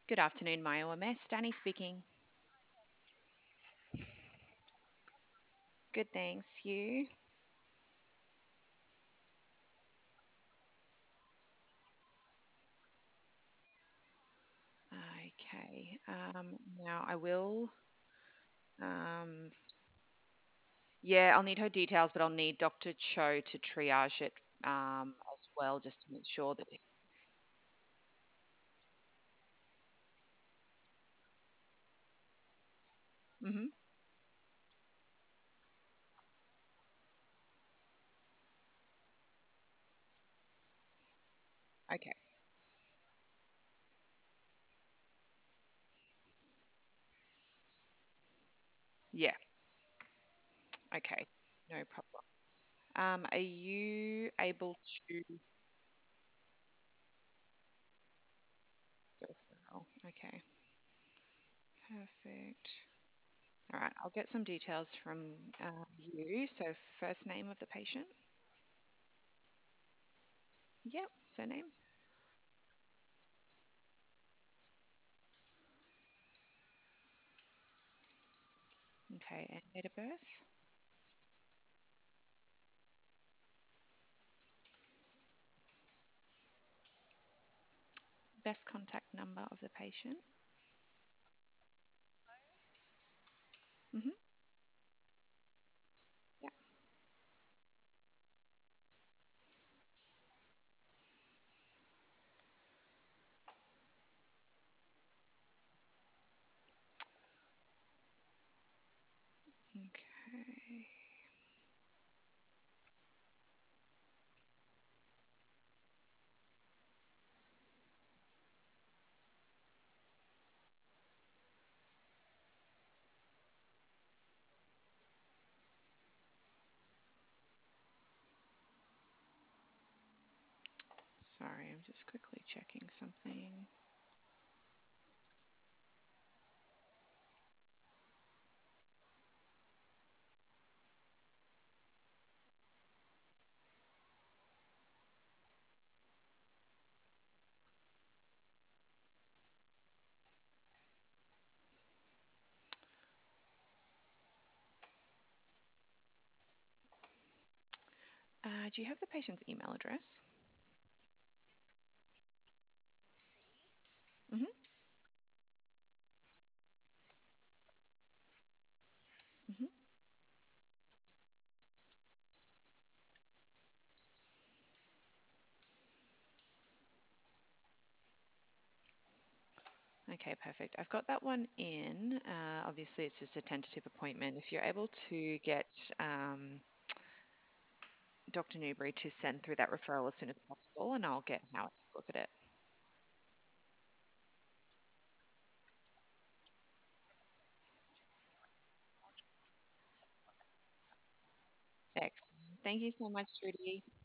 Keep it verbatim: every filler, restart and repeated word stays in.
Good afternoon, my O M S. Danny speaking. Good, thanks. You? Okay. Um, now I will. Um, yeah, I'll need her details, but I'll need Doctor Cho to triage it um, as well, just to make sure that. Hmm. Okay. Yeah. Okay. No problem. Um, are you able to referral? Okay. Perfect. All right. I'll get some details from uh, you. So, first name of the patient. Yep. Surname. Okay. And date of birth. Best contact number of the patient. Hmm. Yeah. Okay. Sorry, I'm just quickly checking something. Uh, do you have the patient's email address? Hmm. Hmm. Okay, perfect. I've got that one in. Uh, obviously, it's just a tentative appointment. If you're able to get um, Doctor Newbury to send through that referral as soon as possible, and I'll get Howard to look at it. Excellent. Thank you so much, Trudy.